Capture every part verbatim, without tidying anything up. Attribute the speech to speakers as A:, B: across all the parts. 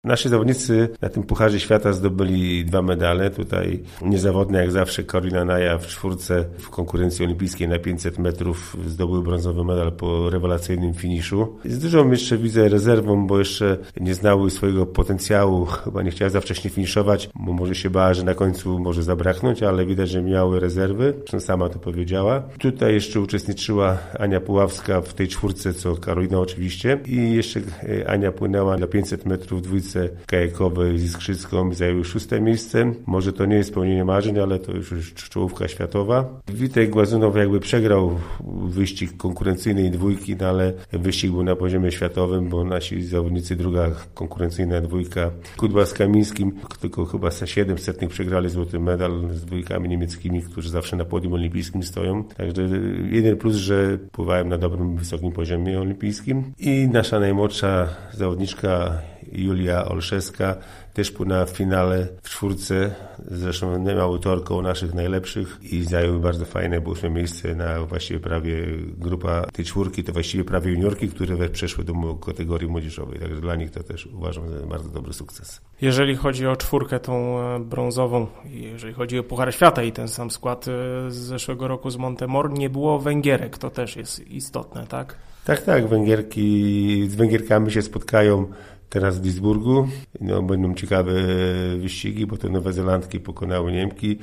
A: Nasi zawodnicy na tym Pucharze Świata zdobyli dwa medale. Tutaj niezawodne jak zawsze Karolina Naja w czwórce w konkurencji olimpijskiej na pięćset metrów zdobył brązowy medal po rewelacyjnym finiszu. Z dużą jeszcze widzę rezerwą, bo jeszcze nie znały swojego potencjału. Chyba nie chciała za wcześnie finiszować, bo może się bała, że na końcu może zabraknąć, ale widać, że miały rezerwy. Sama to powiedziała. Tutaj jeszcze uczestniczyła Ania Puławska w tej czwórce, co Karolina oczywiście. I jeszcze Ania płynęła na pięćset metrów w dwójce kajakowej z Iskrzycką i zajęły szóste miejsce. Może to nie jest spełnienie marzeń, ale to już jest czołówka światowa. Witek Głazunow jakby przegrał wyścig konkurencyjnej dwójki, no ale wyścig był na poziomie światowym, bo nasi zawodnicy, druga konkurencyjna dwójka, Kudła z Kamińskim, tylko chyba za siedem setnych przegrali złoty medal z dwójkami niemieckimi, którzy zawsze na podium olimpijskim stoją. Także jeden plus, że pływałem na dobrym, wysokim poziomie olimpijskim. I nasza najmłodsza zawodniczka Julia Olszewska też płynęła w finale w czwórce, zresztą autorką naszych najlepszych i zajęły bardzo fajne, bo ósme miejsce na właściwie prawie grupa tej czwórki, to właściwie prawie juniorki, które przeszły do kategorii młodzieżowej, także dla nich to też uważam za bardzo dobry sukces.
B: Jeżeli chodzi o czwórkę tą brązową, jeżeli chodzi o Puchar Świata i ten sam skład z zeszłego roku z Montemor, nie było Węgierek, to też jest istotne, tak?
A: Tak, tak, Węgierki, z Węgierkami się spotkają teraz w Duisburgu. No, będą ciekawe wyścigi, bo to Nowozelandki pokonały Niemki.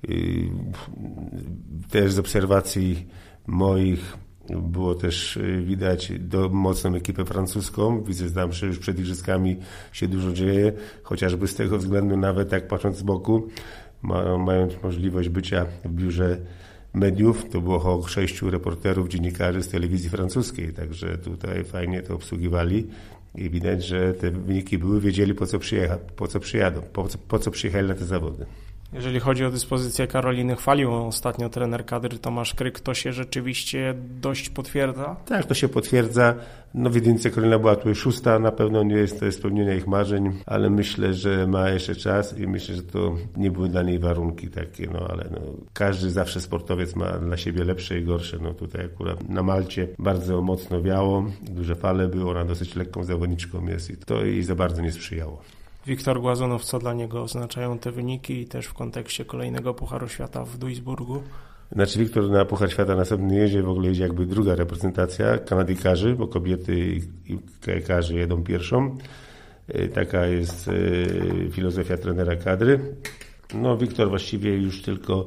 A: Też z obserwacji moich było też widać do, mocną ekipę francuską. Widzę tam, że już przed igrzyskami się dużo dzieje, chociażby z tego względu, nawet jak patrząc z boku, ma, mając możliwość bycia w biurze mediów, to było około sześciu reporterów, dziennikarzy z telewizji francuskiej, także tutaj fajnie to obsługiwali. I widać, że te wyniki były, wiedzieli po co, przyjecha, po co przyjadą, po co, po co przyjechali na te zawody.
B: Jeżeli chodzi o dyspozycję Karoliny, chwalił ostatnio trener kadry Tomasz Kryk, to się rzeczywiście dość potwierdza?
A: Tak, to się potwierdza. No w jedynce Karolina była tu szósta, na pewno nie jest to spełnienie ich marzeń, ale myślę, że ma jeszcze czas i myślę, że to nie były dla niej warunki takie, no ale no, każdy zawsze sportowiec ma dla siebie lepsze i gorsze. No tutaj akurat na Malcie bardzo mocno wiało, duże fale były, ona dosyć lekką zawodniczką jest i to jej za bardzo nie sprzyjało.
B: Wiktor Głazunow, co dla niego oznaczają te wyniki i też w kontekście kolejnego Pucharu Świata w Duisburgu?
A: Znaczy Wiktor na Puchar Świata następny jeździ, w ogóle jeździ jakby druga reprezentacja kanadyjkarzy, bo kobiety i kajakarze jedą pierwszą. Taka jest filozofia trenera kadry. No Wiktor właściwie już tylko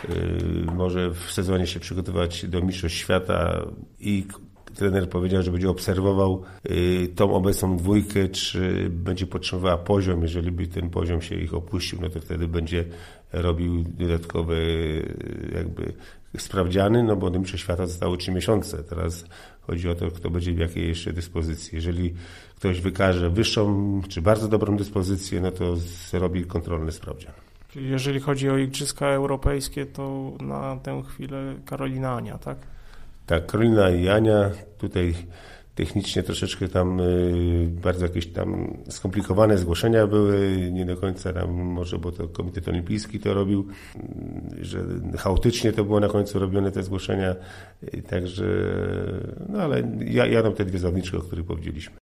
A: może w sezonie się przygotować do Mistrzostw Świata i trener powiedział, że będzie obserwował y, tą obecną dwójkę, czy będzie podtrzymywała poziom. Jeżeli by ten poziom się ich opuścił, no to wtedy będzie robił dodatkowe y, jakby sprawdziany, no bo do Mistrzostw Świata zostały trzy miesiące. Teraz chodzi o to, kto będzie w jakiej jeszcze dyspozycji. Jeżeli ktoś wykaże wyższą, czy bardzo dobrą dyspozycję, no to zrobi kontrolny sprawdzian.
B: Jeżeli chodzi o Igrzyska Europejskie, to na tę chwilę Karolina Ania, tak?
A: Tak, Karolina i Ania, tutaj technicznie troszeczkę tam y, bardzo jakieś tam skomplikowane zgłoszenia były, nie do końca tam może, bo to Komitet Olimpijski to robił, y, że chaotycznie to było na końcu robione te zgłoszenia, y, także, no ale ja, jadą te dwie zawodniczki, o których powiedzieliśmy.